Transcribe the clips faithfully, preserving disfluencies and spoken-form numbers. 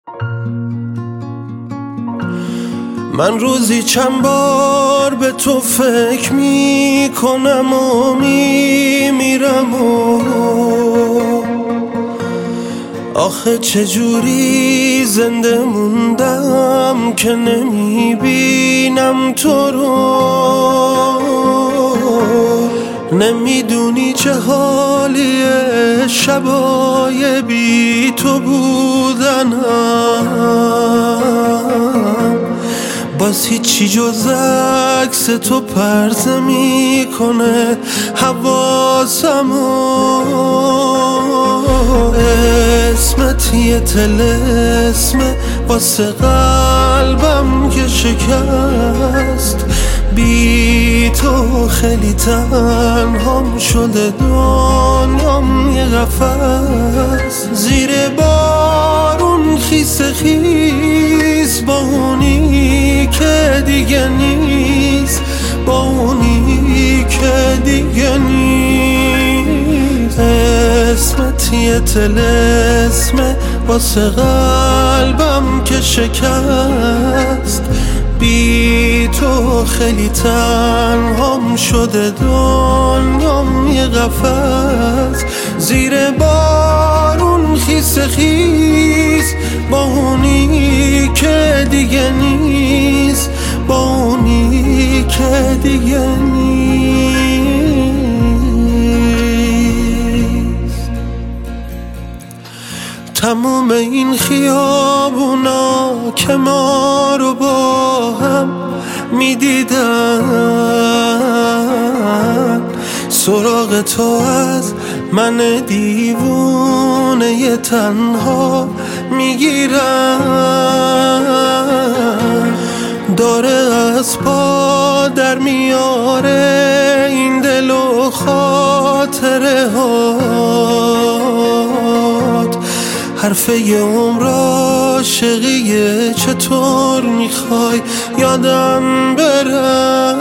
من روزی چند بار به تو فکر می کنم و می میرم و آخه چجوری زنده موندم که نمی بینم تو رو. نمیدونی چه حالیه شبای بی تو بودنم، باز هیچی جز عکس تو پرت میکنه حواسمو. اسمت یه طلسمه واسه قلبم که شکست، بی تو خیلی تنهام شده دنیام یه قفس. زیر بارون خیس خیس با اونی که دیگه نیست، با اونی که دیگه نیست. اسمت یه طلسمه واسه قلبم که شکست، بی تو خیلی تنهام شده دنیام یه قفس. زیر بارون خیس خیس با اونی که دیگه نیست، با اونی که دیگه نیست. تموم این خیابونا که ما رو با هم میدیدن، سراغ تو از من دیوونه ی تنها میگیرن. داره از پا در میاره این دل و خاطره هات. حرفه ی عمر عاشقیه چطور میخوای یادم برن.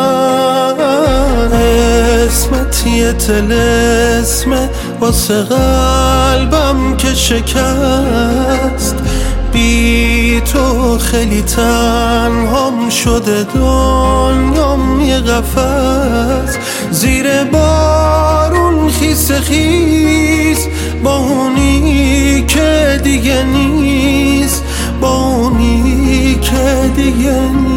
اسمت یه طلسمه واسه قلبم که شکست، بی تو خیلی تنهام شده دنیام یه قفس. زیر بارون خیس خیس با اونی که دیگه نیست، با اونی که دیگه نیست.